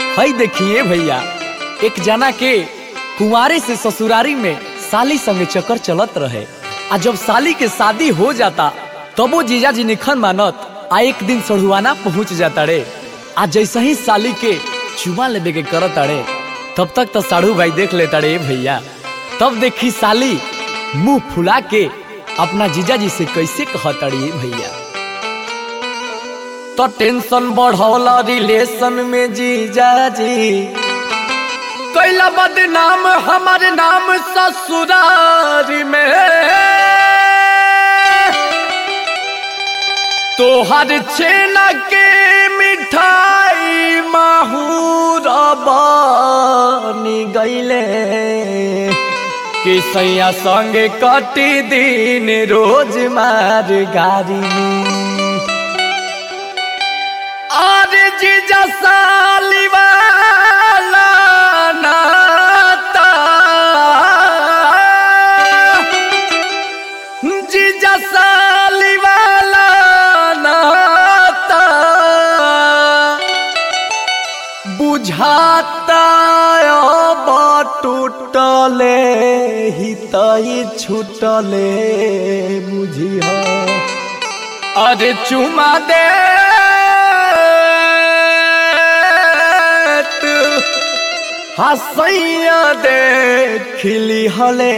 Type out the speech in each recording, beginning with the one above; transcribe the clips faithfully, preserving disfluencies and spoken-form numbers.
हई देखिए भैया, एक जना के कुंवारे से ससुरारी में साली संगे चक्कर चलत रहे। आ जब साली के शादी हो जाता तब वो जीजा जी निखन मानत आ एक दिन सढ़ुआना पहुंच जाता रे। आ जैसे ही साली के चुमा लेबे के करत अड़े तब तक तो साढ़ू भाई देख लेता रे भैया। तब देखी साली मुंह फुला के अपना जीजा जी से कैसे कहता रे भैया। तो टेंशन बढ़ौला रिलेशन में जीजा जी, कैला बदनाम हमारे नाम ससुरारी में। तोहर छेना के मिठाई माहूर बनी गईले कि सैया संगे कटी दिन रोज मार गारी में। और जीजा साली वाला नाता, जीजा साली वाला नाता बुझाता अब टूटले ही तई छूटले बुझिया। अरे चुमा दे हसैया देखली हले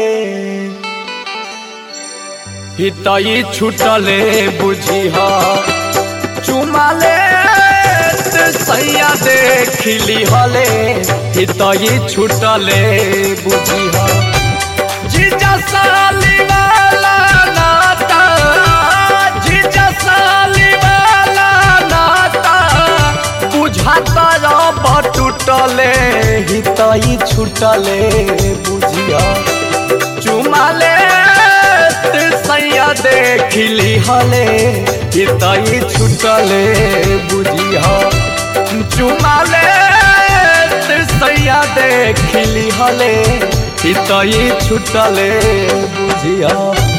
हितई छूटले बुझिया। चुमाले सैया देखली हले हितई छूटले बुझिया। जीजा साली वाला नाता, जीजा साली वाला नाता बुझाता अब टूटले हितई छूटले बुझिया। चुमाले सैया देखली हले हितई छूटले बुझिया। चुमाले सैया देखली हले हितई छूटले बुझिया।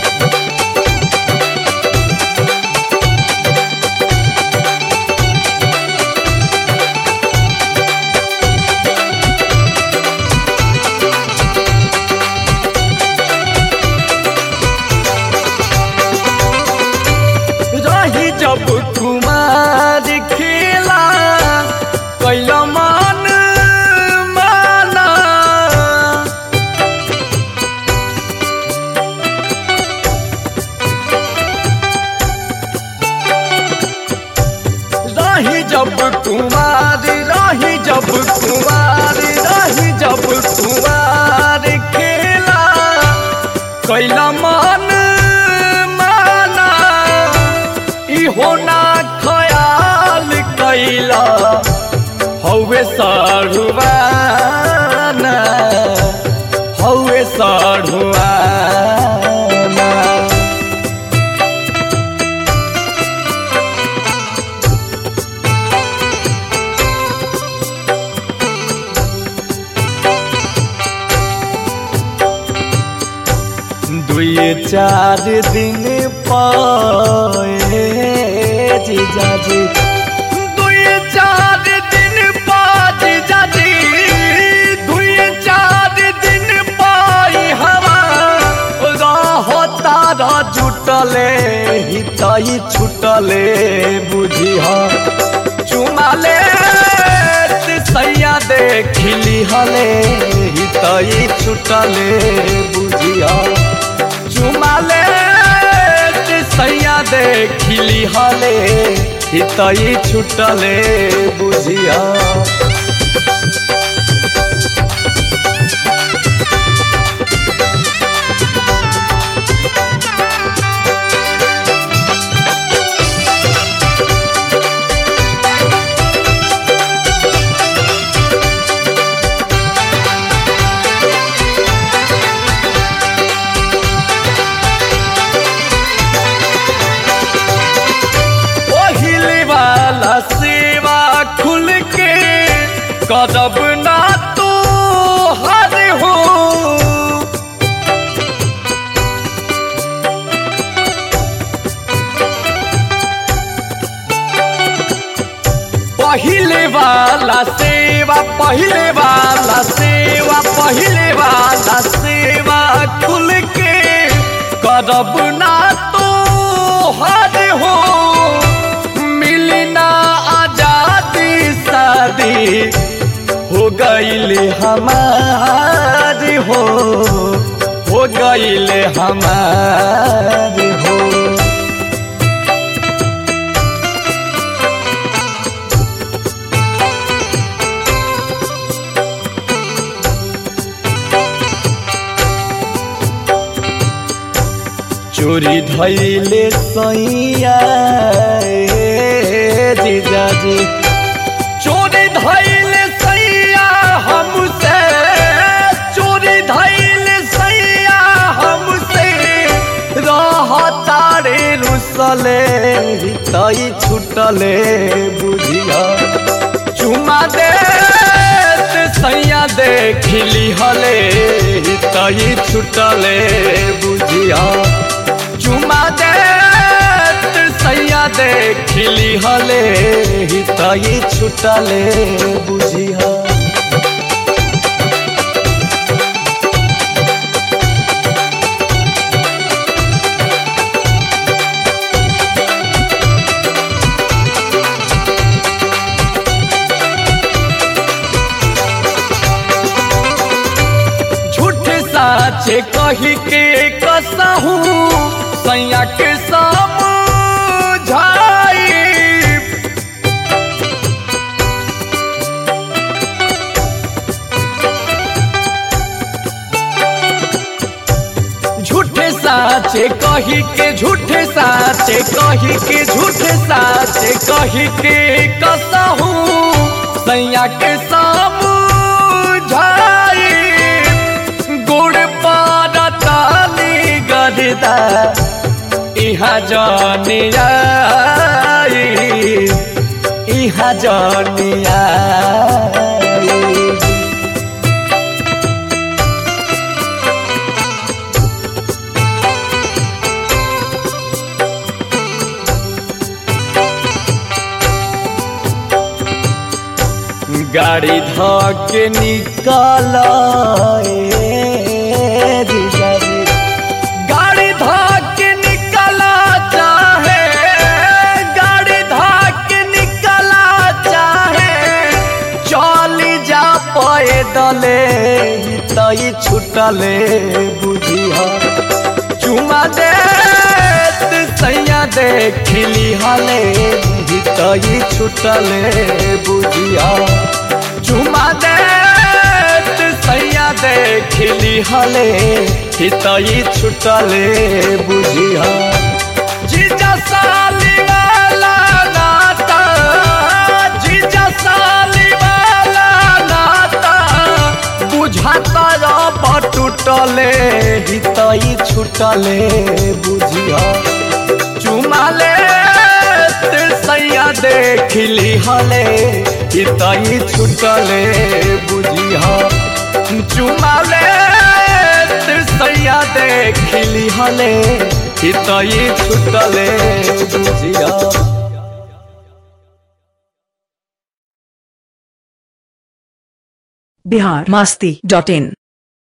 जब कुमार खेला कैला मन माना, रही जब कुमार रही जब कुमार रही जब कुमार खेला कैला मन होना ख्याल कैला हौवे साढ़ुआना हौवे साढ़ुआना। दुए चार दिन पाए जीजा जी, दुए चार दिन पाए जीजा जी, दुए चार दिन पाई हवा रहो तारा जुटले हितई छूटले बुझिया। चुमाले सैया देखली हले हितई छूटले बुझिया। चुमाले सैया देखली हले हितई छूटले बुझिया। सेवा खुल के करब ना तो हर हो, पहिले वाला से सेवा पहले वाला सेवा पहले वाला सेवा खुल के करब ना तो हद हो मिलना आजादी शादी हो गईले हमारी हो हो गईले हमारी हो। चोरी धैले सैया जीजाजी चोरी धैले सैया हमसे चोरी धैले सैया हमसे रहतारे रुसले तई छुटले बुझिया चुमा दे सैया देखली हले तई छुटले बुझिया चुमा दे सैया देखली हले तई छुटले बुझिया। झूठ साचे कही के कसहू सैया के समझाई झूठे साचे कही के झूठे साचे कही के झूठे साचे कही के कसहू सैया के समझाई गुड़ पारा ताली गरदा इहा जानी आई इहा जानी आई। गाड़ी धके निकाल गाड़ी धके निकला चाहे गाड़ी धके निकला चाहे चली जा पैदले तई छुटले बुझिया चुमा दे सैया देखली हले तई छुटले बुझिया चुमा दे सैया देखली हले तई छुटले बुझिया। जीजा साली वाला नाता जीजा साली वाला नाता बुझाता अब टूटले तई छुटले बुझिया चुमा ले सैया देखली हले तई छुटले बुझिया चुमा ले सैया देखली हले तई छुटले बुझिया। बिहार मस्ती डॉट इन।